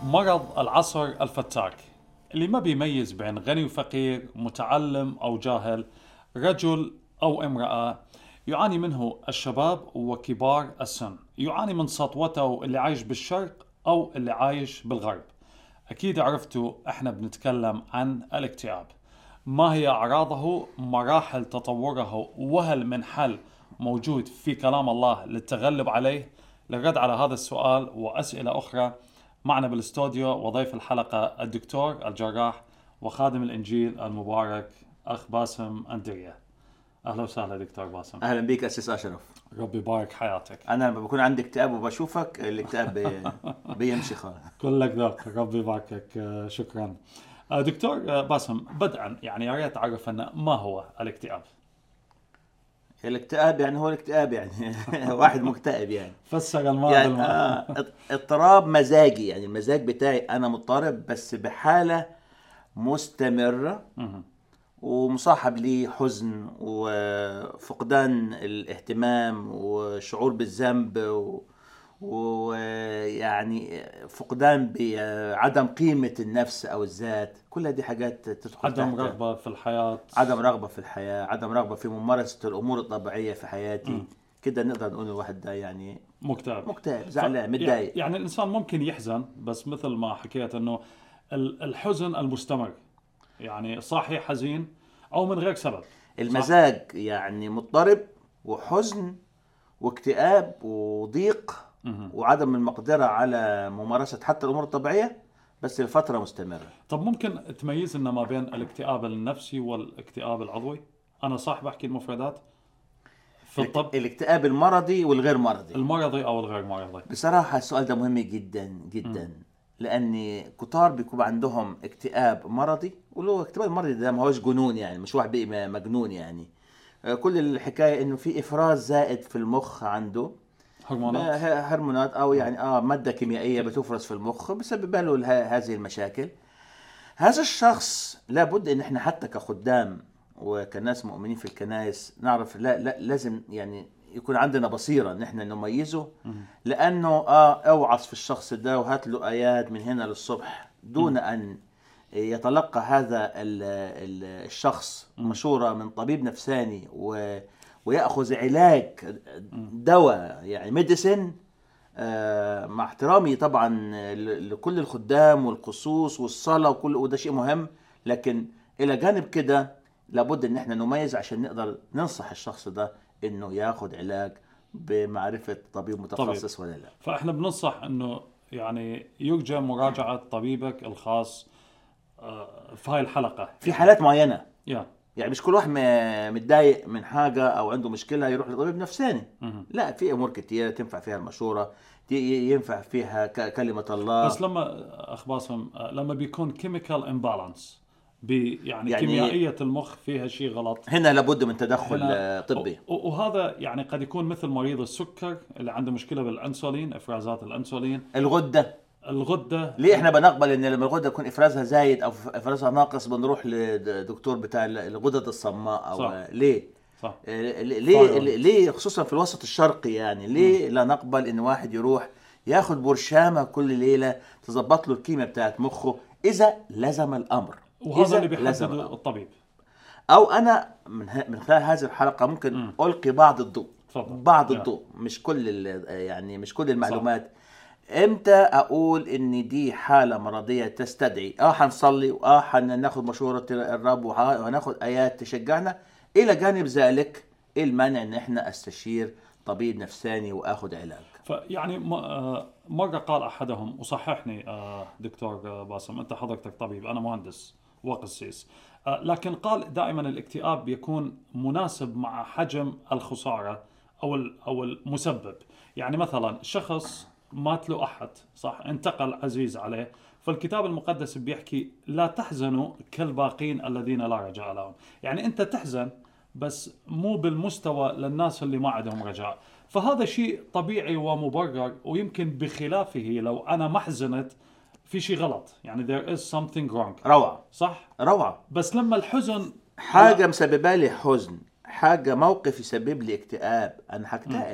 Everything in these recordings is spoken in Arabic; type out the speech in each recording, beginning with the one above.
مرض العصر الفتاك اللي ما بيميز بين غني وفقير، متعلم أو جاهل، رجل أو امرأة. يعاني منه الشباب وكبار السن، يعاني من سطوته اللي عايش بالشرق أو اللي عايش بالغرب. أكيد عرفتوا إحنا بنتكلم عن الاكتئاب. ما هي أعراضه، مراحل تطوره، وهل من حل موجود في كلام الله للتغلب عليه؟ للرد على هذا السؤال وأسئلة أخرى معنا بالاستوديو وضيف الحلقة الدكتور الجراح وخادم الإنجيل المبارك أخ باسم أندريا. أهلا وسهلا دكتور باسم. اهلا بيك اسيس اشرف. ربي يبارك حياتك. انا لما بكون عندي اكتئاب وبشوفك الاكتئاب بيمشي خالص. كلك ذوق، ربي يباركك. شكرا دكتور باسم. بدءا يعني يا ريت تعرف لنا ما هو الاكتئاب. الاكتئاب يعني هو الاكتئاب يعني واحد مكتئب يعني فسر الماء يعني بالماء. اضطراب مزاجي، يعني المزاج بتاعي انا مضطرب بس بحالة مستمرة ومصاحب لي حزن وفقدان الاهتمام وشعور بالذنب ويعني فقدان بعدم قيمة النفس أو الذات. كل هذه حاجات تدخل عدم تحت رغبة في الحياة، عدم رغبة في الحياة، عدم رغبة في ممارسة الأمور الطبيعية في حياتي. كده نقدر نقول الواحد ده يعني مكتئب زعلان متضايق. يعني الإنسان ممكن يحزن، بس مثل ما حكيت أنه الحزن المستمر، يعني صاحي حزين أو من غير سبب. المزاج يعني مضطرب وحزن واكتئاب وضيق وعدم المقدرة على ممارسة حتى الأمور الطبيعية بس لفترة مستمرة. طب ممكن تميز لنا ما بين الاكتئاب النفسي والاكتئاب العضوي؟ أنا صح بحكي المفردات في الطب؟ الاكتئاب المرضي والغير مرضي. المرضي أو الغير مرضي. بصراحة السؤال ده مهم جدا جدا. لأن كتار بيكون عندهم اكتئاب مرضي، ولو اكتئاب المرضي ده ما هوش جنون، يعني مش واحد بقى مجنون يعني. كل الحكاية إنه في إفراز زائد في المخ عنده هرمونات أو يعني مادة كيميائية بتفرز في المخ بسبب له هذه المشاكل. هذا الشخص لابد إن إحنا حتى كخدام وكناس مؤمنين في الكنائس نعرف لا لازم يعني يكون عندنا بصيرة ان احنا نميزه. لانه اوعظ في الشخص ده وهات له ايات من هنا للصبح دون ان يتلقى هذا الشخص مشورة من طبيب نفساني ويأخذ علاج دواء يعني ميديسن. مع احترامي طبعا لكل الخدام والقصوص والصلاة وده شيء مهم، لكن الى جانب كده لابد ان احنا نميز عشان نقدر ننصح الشخص ده انه ياخد علاج بمعرفة طبيب متخصص ولا لا. فاحنا بننصح انه يعني يرجى مراجعة طبيبك الخاص في هاي الحلقة في حالات معينة. يعني مش كل واحد متضايق من حاجة او عنده مشكلة يروح لطبيب نفساني. لا، في امور كتيرة تنفع فيها المشورة، ينفع فيها كلمة الله. بس لما اخ باسم لما بيكون chemical imbalance يعني كيميائية المخ فيها شيء غلط، هنا لابد من تدخل طبي. وهذا يعني قد يكون مثل مريض السكر اللي عنده مشكلة بالأنسولين، إفرازات الأنسولين. الغدة ليه احنا بنقبل ان لما الغدة يكون افرازها زايد او افرازها ناقص بنروح لدكتور بتاع الغدد الصماء او صح. ليه؟ صح. ليه خصوصا في الوسط الشرقي يعني ليه لا نقبل ان واحد يروح ياخد برشامة كل ليلة تظبط له الكيمياء بتاعت مخه اذا لزم الامر، وهذا اللي بيحدده الطبيب. او انا من خلال هذه الحلقة ممكن القي بعض الضوء مش كل يعني مش كل المعلومات. صح. امتى اقول ان دي حالة مرضية تستدعي هنصلي هناخد مشورة الرب وهناخد ايات تشجعنا، الى جانب ذلك ايه المانع ان احنا استشير طبيب نفساني واخد علاج؟ فيعني مرة قال احدهم، وصححني دكتور باسم، انت حضرتك طبيب انا مهندس وقسيس، لكن قال دائما الاكتئاب بيكون مناسب مع حجم الخسارة او المسبب. يعني مثلا شخص مات له أحد، صح، انتقل عزيز عليه، فالكتاب المقدس بيحكي لا تحزنوا كالباقين الذين لا رجاء لهم. يعني أنت تحزن بس مو بالمستوى للناس اللي ما عندهم رجاء. فهذا شيء طبيعي ومبرر، ويمكن بخلافه لو أنا ما حزنت في شيء غلط، يعني there is something wrong. روعة. صح؟ روعة. بس لما الحزن حاجة مسببة لي حزن، حاجة موقف يسبب لي اكتئاب، أنا هكتئب.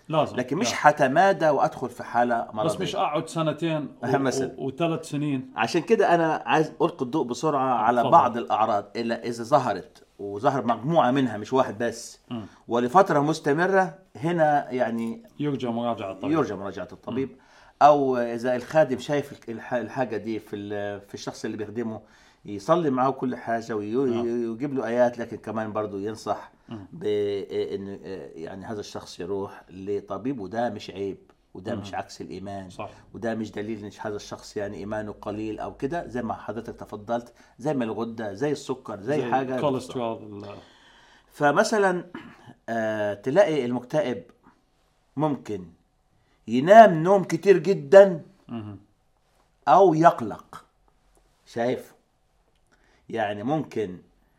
لازم لكن مش حتمادى وادخل في حاله مرضيه. بس مش اقعد سنتين وثلاث سنين. عشان كده انا عايز القي الضوء بسرعه على بعض الاعراض الا اذا ظهرت وظهر مجموعه منها مش واحد بس ولفتره مستمره، هنا يعني يرجى مراجعه الطبيب. او اذا الخادم شايف الحاجه دي في الشخص اللي بيخدمه، يصلي معه كل حاجه ويجيب له ايات، لكن كمان برضو ينصح بان يعني هذا الشخص يروح لطبيب، وده مش عيب، وده مش عكس الايمان. صح. وده مش دليل ان هذا الشخص يعني ايمانه قليل او كده، زي ما حضرتك تفضلت، زي ما الغده، زي السكر، زي حاجه كوليسترول. فمثلا تلاقي المكتئب ممكن ينام نوم كتير جدا او يقلق. شايف؟ يعني ممكن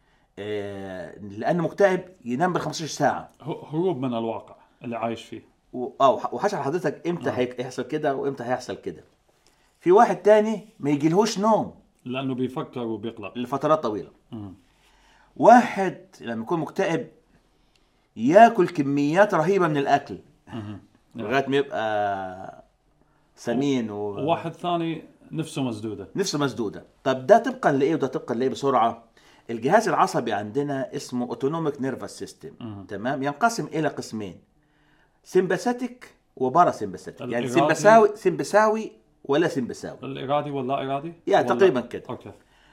لانه مكتئب ينام بال15 ساعه، هروب من الواقع اللي عايش فيه. وحشر حضرتك امتى هيحصل كده وامتى هيحصل كده. في واحد تاني ما يجيلهوش نوم لانه بيفكر وبيقلق لفترات طويله. واحد لما يكون مكتئب ياكل كميات رهيبه من الاكل لغايه ما يبقى سمين وواحد ثاني نفسه مسدوده. طب ده طبقا لايه وده طبقا لايه؟ بسرعه، الجهاز العصبي عندنا اسمه اوتونوميك نيرفس سيستم، تمام؟ ينقسم الى قسمين، سمباثيك وبارا سمباثيك. يعني سمبثاوي ولا سمبثاوي، الارادي ولا ارادي يعني تقريبا كده. اوكي.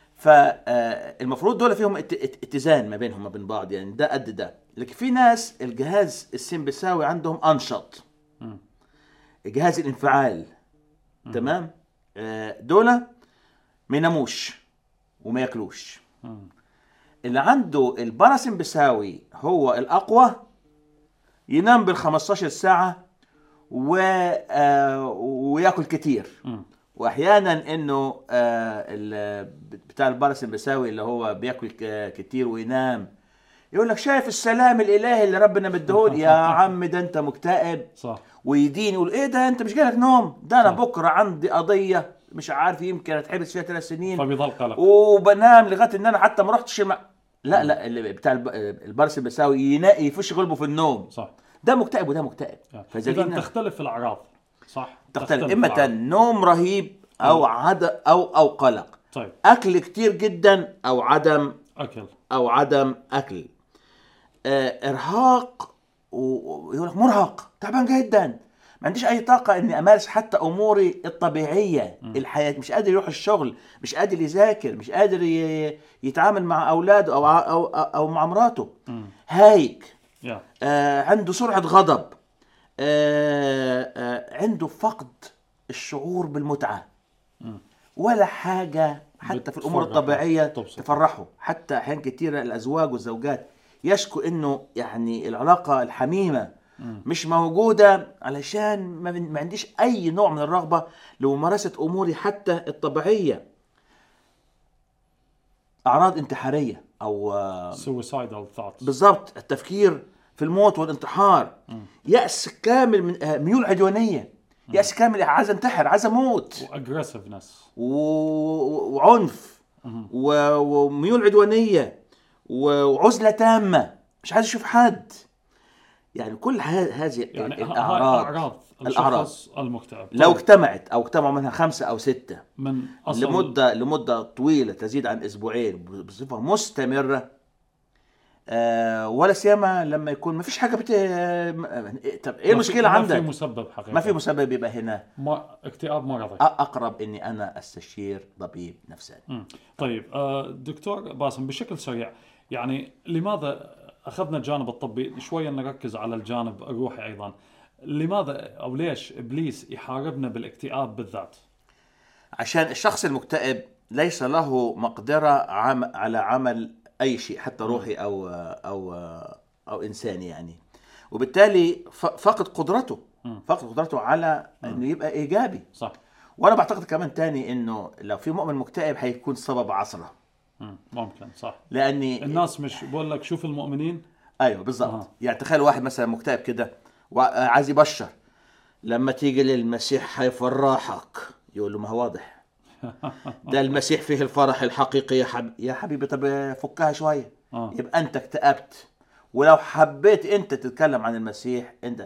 فالمفروض دول فيهم اتزان ما بينهم وبين بعض، يعني ده قد ده. لكن في ناس الجهاز السمبثاوي عندهم انشط، جهاز الانفعال، تمام؟ دول ما يناموش وما ياكلوش. اللي عنده الباراسمبثاوي هو الاقوى، ينام بال15 ساعه وياكل كتير. واحيانا انه بتاع الباراسمبثاوي اللي هو بياكل كتير وينام، يقول لك شايف السلام الالهي اللي ربنا مديهولي. يا عم ده انت مكتئب. صح. ويدين يقول ايه ده، انت مش جالك نوم؟ ده انا بكره عندي قضيه مش عارف، يمكن اتحبس فيها 3 سنين، فبيضل قلق وبنام لغايه ان انا حتى ما رحتش لا اللي بتاع الباراسمبثاوي يفش قلبه في النوم. صح. ده مكتئب وده مكتئب. فإذا تختلف الاعراض. صح. تختلف اما نوم رهيب او او قلق. طيب. اكل كتير جدا او عدم اكل. ارهاق، ويقول لك مرهق، تعبان جدا، ما عنديش اي طاقه اني امارس حتى اموري الطبيعيه. الحياه مش قادر يروح الشغل، مش قادر يذاكر، مش قادر يتعامل مع اولاده او مع مراته. هايج. عنده سرعه غضب. عنده فقد الشعور بالمتعه، ولا حاجه حتى في الامور الطبيعيه تفرحه. حتى احيان كثيره الازواج والزوجات يشكوا انه يعني العلاقه الحميمه مش موجوده، علشان ما عنديش اي نوع من الرغبه لممارسه اموري حتى الطبيعيه. اعراض انتحاريه او suicidal thoughts. بالضبط، التفكير في الموت والانتحار. يأس كامل من ميول عدوانيه، يأس كامل، عايز انتحر، عايز اموت، واجريسفنس وعنف وميول عدوانيه وعزله تامه، مش عايز اشوف حد. يعني كل هذه يعني الاعراض المكتئب لو اجتمعت او اجتمعوا منها 5 أو 6 من لمده طويله تزيد عن 2 أسبوع بصفه مستمره، ولا سيما لما يكون ما فيش حاجه طب ايه المشكله عندك؟ ما في مسبب حقيقي، ما في مسبب، يبقى هنا اكتئاب مرضي. اقرب اني انا استشير طبيب نفساني. طيب دكتور باسم، بشكل سريع، يعني لماذا اخذنا الجانب الطبي، شويه نركز على الجانب الروحي ايضا؟ لماذا او ليش ابليس يحاربنا بالاكتئاب بالذات؟ عشان الشخص المكتئب ليس له مقدره على عمل اي شيء، حتى روحي او انساني يعني، وبالتالي فقد قدرته على انه يبقى ايجابي. صح. وانا بعتقد كمان تاني انه لو في مؤمن مكتئب هيكون سبب عصره. ممكن. صح. لاني الناس مش بقول لك شوف المؤمنين. ايوه بالضبط. يعني تخيل واحد مثلا مكتئب كده وعايز يبشر، لما تيجي للمسيح هيفرحك، يقول له ما هو واضح ده المسيح فيه الفرح الحقيقي يا حبيبي. طب فكها شويه. يبقى انت اكتئبت. ولو حبيت انت تتكلم عن المسيح، انت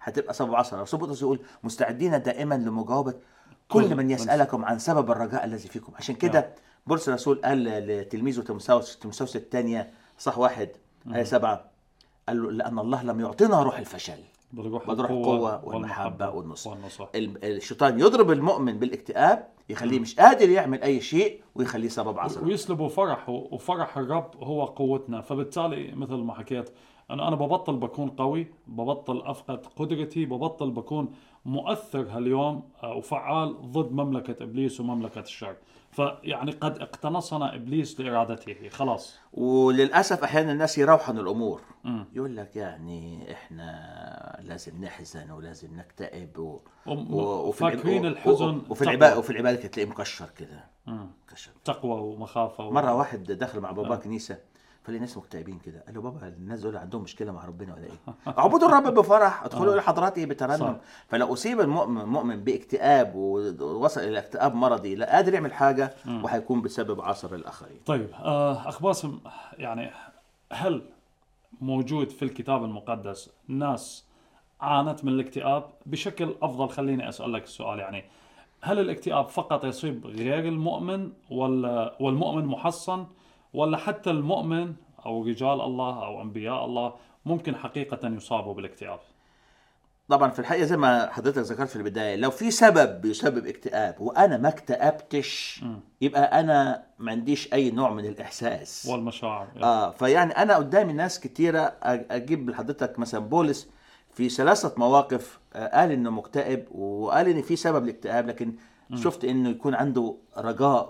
هتبقى سبب عصر. رسول بطرس يقول مستعدين دائما لمجاوبة كل من يسألكم عن سبب الرجاء الذي فيكم. عشان كده بولس الرسول قال لتلميذه تيموثاوس الثانية صح 1 آية 7، قال له لأن الله لم يعطينا روح الفشل بل روح القوة والمحبة والنصر. الشيطان يضرب المؤمن بالاكتئاب، يخليه مش قادر يعمل أي شيء ويخليه سبب عصر، ويسلبه فرحه، وفرح الرب هو قوتنا. فبالتالي مثل ما حكيت أنا ببطل بكون قوي، ببطل أفقد قدرتي، ببطل بكون مؤثر هاليوم وفعال ضد مملكة إبليس ومملكة الشر. فيعني قد اقتنصنا إبليس لإرادته خلاص. وللأسف أحيانا الناس يروحن الأمور، يقول لك يعني إحنا لازم نحزن ولازم نكتئب وفاكرين الحزن وفي العبادة تلاقيه مكشر كده، مكشر تقوى ومخافة مرة واحد دخل مع بابا كنيسة، فلي ناس مكتئبين كده، قال له بابا الناس دول عندهم مشكله مع ربنا ولا ايه؟ اعبدوا الرب بفرح، ادخلوا الى حضراته بترنم. فلو اصيب المؤمن باكتئاب ووصل الى اكتئاب مرضي لا قادر يعمل حاجه، وهيكون بسبب عصر الاخرين. طيب اخ باسم، يعني هل موجود في الكتاب المقدس ناس عانت من الاكتئاب بشكل افضل؟ خليني اسالك السؤال، يعني هل الاكتئاب فقط يصيب غير المؤمن والمؤمن محصن، ولا حتى المؤمن أو رجال الله أو أنبياء الله ممكن حقيقة يصابوا بالاكتئاب؟ طبعا في الحقيقة زي ما حضرتك ذكرت في البداية، لو في سبب بيسبب اكتئاب وأنا ما اكتئبتش يبقى أنا ما عنديش أي نوع من الإحساس والمشاعر. فيعني أنا قدامي ناس كتيرة أجيب لحضرتك مثلا بولس في 3 مواقف قال إنه مكتئب وقال إن في سبب الاكتئاب، لكن شفت إنه يكون عنده رجاء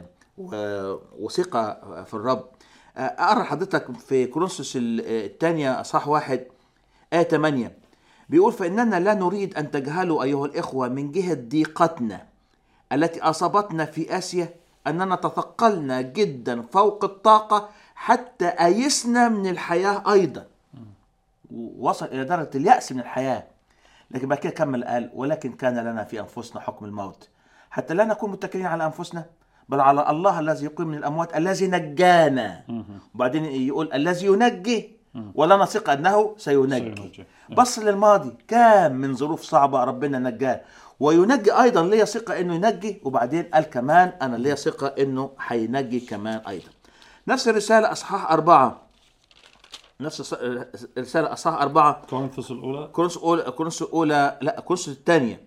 وثقة في الرب. أقرأ حضرتك في كورنثوس الثانية أصحاح 1 آية 8 بيقول فإننا لا نريد أن تجهلوا أيها الإخوة من جهة ضيقتنا التي أصابتنا في آسيا أننا تثقلنا جدا فوق الطاقة حتى أيسنا من الحياة أيضا، ووصل إلى درجة اليأس من الحياة. لكن بعد كده كمل قال ولكن كان لنا في أنفسنا حكم الموت حتى لا نكون متكلين على أنفسنا بل على الله الذي يقيم من الأموات الذي نجانا. وبعدين يقول الذي ينجي ولا نثق أنه سينجي. بص للماضي كام من ظروف صعبة ربنا نجاه وينجي أيضا، ليه ثقة أنه ينجي، وبعدين قال كمان أنا ليه ثقة أنه حينجي كمان أيضا. نفس الرسالة أصحاح 4 نفس الرسالة أصحاح 4 كورنثوس الأولى لا كورنثوس الثانية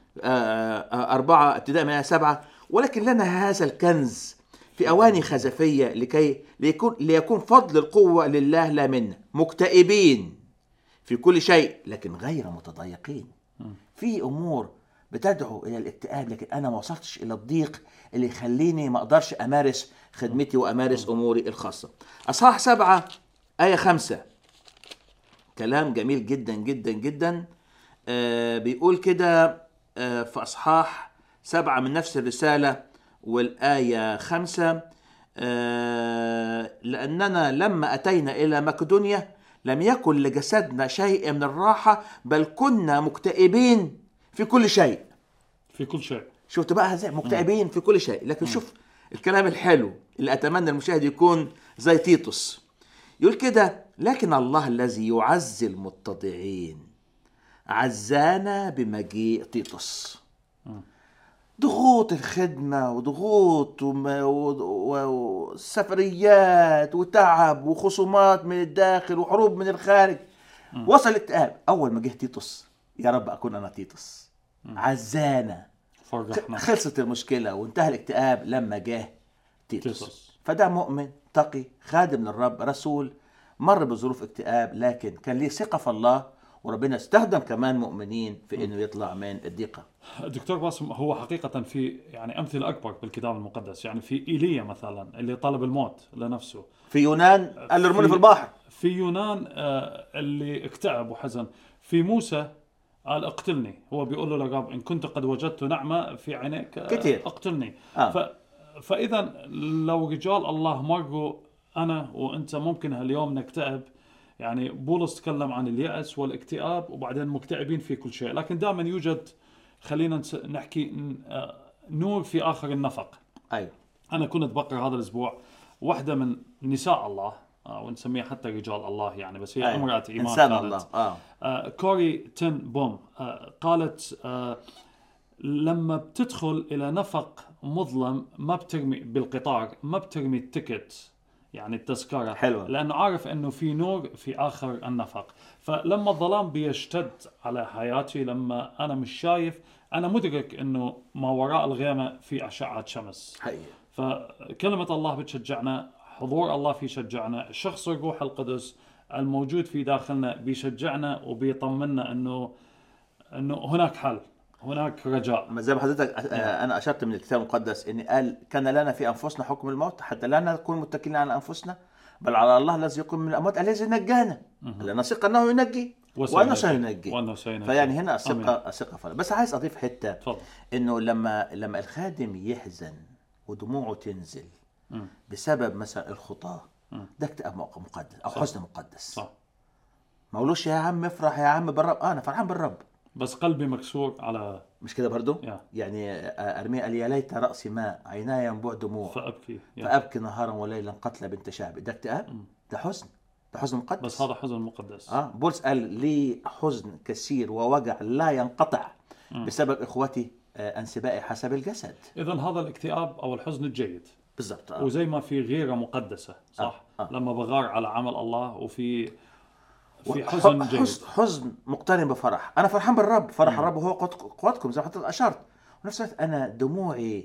4 ابتداء من آية 7 ولكن لنا هذا الكنز في أواني خزفية ليكون فضل القوة لله لا منا، مكتئبين في كل شيء لكن غير متضايقين. في أمور بتدعو إلى الاكتئاب لكن أنا ما وصلتش إلى الضيق اللي يخليني ما أقدرش أمارس خدمتي وأمارس أموري الخاصة. أصحاح 7 آية 5 كلام جميل جدا جدا جدا. بيقول كده في أصحاح 7 من نفس الرسالة والآية 5 لأننا لما أتينا إلى مقدونيا لم يكن لجسدنا شيء من الراحة بل كنا مكتئبين في كل شيء. في كل شيء. شفت بقى ازاي مكتئبين في كل شيء. لكن شوف الكلام الحلو اللي أتمنى المشاهد يكون زي تيتوس، يقول كده لكن الله الذي يعزي المتضعين عزانا بمجيء تيتوس. ضغوط الخدمة وضغوط وسفريات وتعب وخصومات من الداخل وحروب من الخارج وصل الاكتئاب. أول ما جه تيتوس يا رب أكون أنا تيتوس عزانا، خلصت المشكلة وانتهى الاكتئاب لما جه تيتوس. فده مؤمن تقي خادم للرب رسول مر بظروف اكتئاب لكن كان ليه ثقة في الله، وربنا استخدم كمان مؤمنين في انه يطلع من الضيقه. دكتور باسم، هو حقيقه في يعني امثله اكبر بالكتاب المقدس، يعني في ايليا مثلا اللي طلب الموت لنفسه، في يونان قال له ارموني في البحر، في يونان اللي اكتئب وحزن، في موسى قال اقتلني، هو بيقول له لرب ان كنت قد وجدت نعمه في عينيك اقتلني. فاذا لو رجال الله مروا انا وانت ممكن هاليوم نكتئب. يعني بولس تكلم عن اليأس والاكتئاب وبعدين مكتئبين في كل شيء، لكن دائما يوجد خلينا نحكي نور في آخر النفق. أيوة. أنا كنت بقرأ هذا الأسبوع واحدة من نساء الله ونسميها حتى رجال الله يعني، بس هي أيوة. امرأة إيمان إنسان كانت. الله. كوري تن بوم قالت لما بتدخل إلى نفق مظلم ما بترمي بالقطار، ما بترمي التيكت يعني التذكرة، حلوة. لأنه عارف أنه في نور في آخر النفق. فلما الظلام بيشتد على حياتي، لما أنا مش شايف، أنا مدرك أنه ما وراء الغيمة في أشعة شمس. حقيقة. فكلمة الله بتشجعنا، حضور الله بيشجعنا، شخص الروح القدس الموجود في داخلنا بيشجعنا وبيطمنا أنه هناك حل، هناك رجاء. ما زي ما حضرتك انا اشرت من الكتاب المقدس ان قال كان لنا في انفسنا حكم الموت حتى لا نكون متكلين على انفسنا بل على الله الذي يقوم من الاموات الذي نجانا، لان نثق انه ينجي وانه سينجي. فيعني هنا الثقه فعلا. بس عايز اضيف حته فضل. انه لما الخادم يحزن ودموعه تنزل بسبب مثلا الخطاه، ده اكتئاب مقدس او حزن مقدس. صح. ما قولوش يا عم افرح يا عم بالرب، انا فرحان بالرب بس قلبي مكسور على، مش كده برضو؟ يعني أرميا قال يا ليت رأسي ماء عيناي ينبوع دموع فأبكي نهارا وليلا قتل بنت شعبي. ده اكتئاب، ده حزن، ده حزن مقدس. بس هذا حزن مقدس. بولس قال لي حزن كثير ووجع لا ينقطع بسبب إخوتي أنسبائي حسب الجسد. إذن هذا الاكتئاب أو الحزن الجيد بالضبط. وزي ما في غيرة مقدسة صح. لما بغار على عمل الله وفي حزن جيد، حزن مقترن بفرح. أنا فرحان بالرب، فرح الرب هو قوتكم زي ما حضرتك أشرت. ونفس الوقت أنا دموعي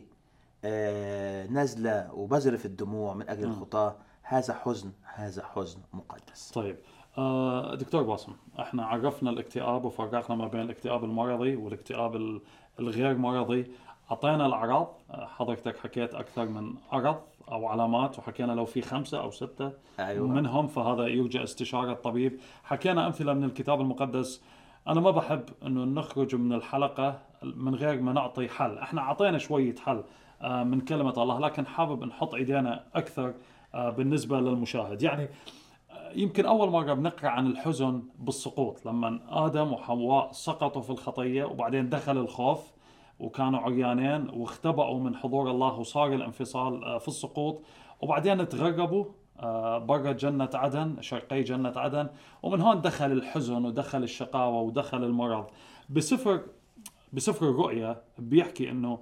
نازلة وبذرف الدموع من أجل الخطاة. هذا حزن مقدس. طيب دكتور باسم، احنا عرفنا الاكتئاب وفرقنا ما بين الاكتئاب المرضي والاكتئاب الغير مرضي. أعطينا الأعراض، حضرتك حكيت أكثر من عرض أو علامات، وحكينا لو في 5 أو 6 أيوة. منهم فهذا يرجى استشارة الطبيب. حكينا أمثلة من الكتاب المقدس. أنا ما بحب أنه نخرج من الحلقة من غير ما نعطي حل. احنا أعطينا شوية حل من كلمة الله، لكن حابب نحط إيدينا أكثر بالنسبة للمشاهد. يعني يمكن أول مرة بنقرأ عن الحزن بالسقوط، لما آدم وحواء سقطوا في الخطية وبعدين دخل الخوف وكانوا عريانين واختبأوا من حضور الله وصار الانفصال في السقوط، وبعدين تغربوا برا جنة عدن، شرقي جنة عدن، ومن هون دخل الحزن ودخل الشقاوة ودخل المرض. بسفر الرؤيا بيحكي انه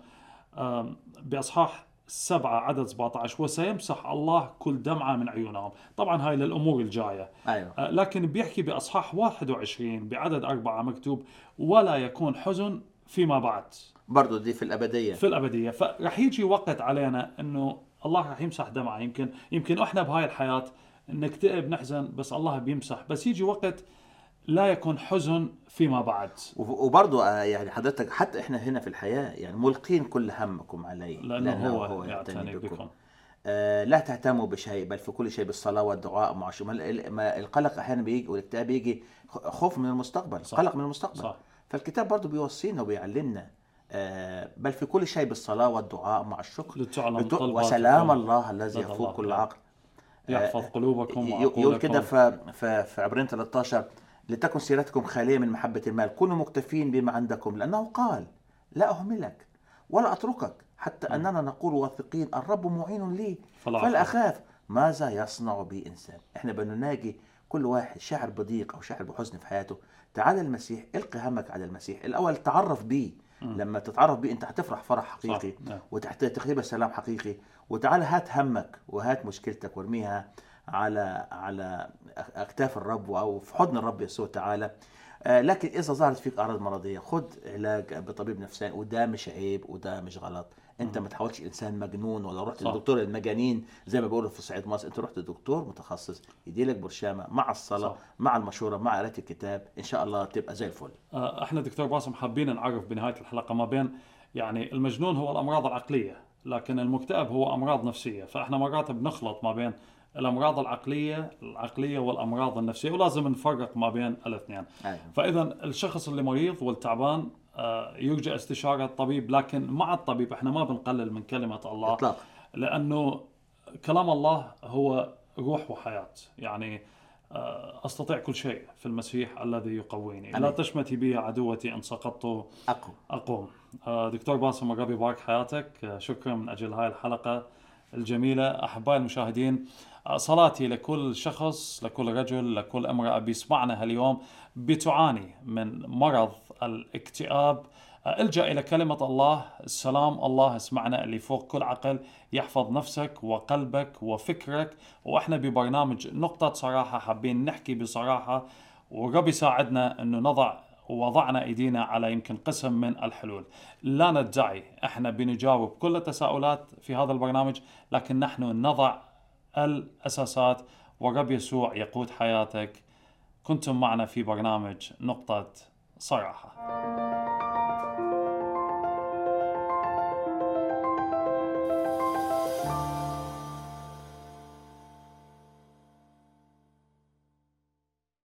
بأصحاح 7 عدد 17 وسيمسح الله كل دمعة من عيونهم. طبعا هاي للأمور الجاية. أيوة. لكن بيحكي بأصحاح 21 بعدد 4 مكتوب ولا يكون حزن فيما بعد. برضو دي في الأبدية. فرح يجي وقت علينا انه الله رح يمسح دمعة. يمكن احنا بهاي الحياة نكتئب نحزن، بس الله بيمسح. بس يجي وقت لا يكون حزن فيما بعد. وبرضو يعني حضرتك حتى احنا هنا في الحياة يعني ملقين كل همكم عليه لأنه هو يعتني بكم. لا تهتموا بشيء بل في كل شيء بالصلاة والدعاء مع ما القلق احيانا بيجي والاكتئاب بيجي خوف من المستقبل. صح. قلق من المستقبل. صح. فالكتاب برضو بيوصينا وبيعلمنا بل في كل شيء بالصلاة والدعاء مع الشكر وسلام الله الذي يفوق كل عقل يحفظ قلوبكم وعقولكم. يقول كده في عبرين 13 لتكن سيرتكم خالية من محبة المال، كونوا مكتفين بما عندكم لأنه قال لا أهملك ولا أتركك حتى أننا نقول واثقين الرب معين لي فلا أخاف ماذا يصنع بي إنسان. إحنا بنناجي كل واحد شاعر بضيق أو شاعر بحزن في حياته، تعال المسيح، القي همك على المسيح الأول، تعرف بيه. لما تتعرف بيه أنت هتفرح فرح حقيقي وتختبر سلام حقيقي. وتعال هات همك وهات مشكلتك وارميها على أكتاف الرب أو في حضن الرب يسوع تعالى. لكن إذا ظهرت فيك أعراض مرضية خد علاج بطبيب نفساني، وده مش عيب وده مش غلط. أنت ما تحاولش إنسان مجنون ولا رحت للدكتور المجانين زي ما بيقولوا في صعيد مصر. أنت رحت لدكتور متخصص يديلك برشامة مع الصلاة مع المشورة مع قراءة الكتاب، إن شاء الله تبقى زي الفل. احنا دكتور باسم حابين نعرف بنهاية الحلقة ما بين يعني المجنون هو الأمراض العقلية، لكن المكتئب هو أمراض نفسية. فإحنا مرات بنخلط ما بين الأمراض العقلية والأمراض النفسية، ولازم نفرق ما بين الاثنين. فإذا الشخص اللي مريض والتعبان يرجى استشارة الطبيب، لكن مع الطبيب احنا ما بنقلل من كلمة الله إطلاق. لأنه كلام الله هو روح وحياة. يعني أستطيع كل شيء في المسيح الذي يقويني. لا تشمتي بي عدوتي إن سقطت أقوم. دكتور باسم، ربي يبارك حياتك. شكرا من أجل هاي الحلقة. الجميلة. أحبائي المشاهدين، صلاتي لكل شخص، لكل رجل، لكل امرأة بيسمعنا اليوم بتعاني من مرض الاكتئاب، الجأ إلى كلمة الله. السلام الله اسمعنا اللي فوق كل عقل يحفظ نفسك وقلبك وفكرك. وإحنا ببرنامج نقطة صراحة حابين نحكي بصراحة، ورب يساعدنا أنه وضعنا أيدينا على يمكن قسم من الحلول. لا ندعي إحنا بنجاوب كل التساؤلات في هذا البرنامج، لكن نحن نضع الأساسات، ورب يسوع يقود حياتك. كنتم معنا في برنامج نقطة صراحة.